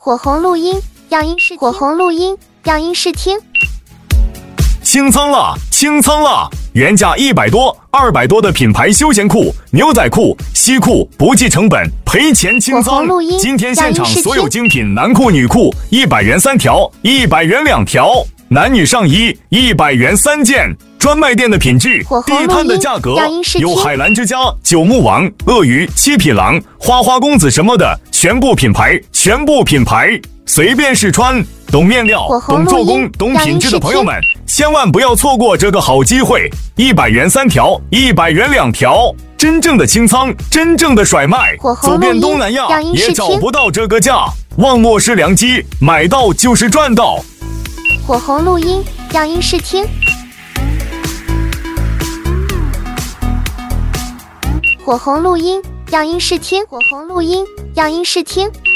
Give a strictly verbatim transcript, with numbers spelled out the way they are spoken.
火红录音样音试火红录音样音试听。 清仓了，清仓了！原价一百多、二百多的品牌休闲裤、牛仔裤、西裤不计成本，赔钱清仓。今天现场所有精品男裤、女裤，一百元三条，一百元两条；男女上衣一百元三件。专卖店的品质，低碳的价格，有海澜之家、九牧王、鳄鱼、七匹狼、花花公子什么的，全部品牌，全部品牌，随便试穿。懂面料、懂做工、懂品质的朋友们，千万不要错过这个好机会！一百元三条，一百元两条，真正的清仓，真正的甩卖，走遍东南亚也找不到这个价，望莫失良机，买到就是赚到。 火红录音样音试听。火红录音样音试听，火红录音样音试听。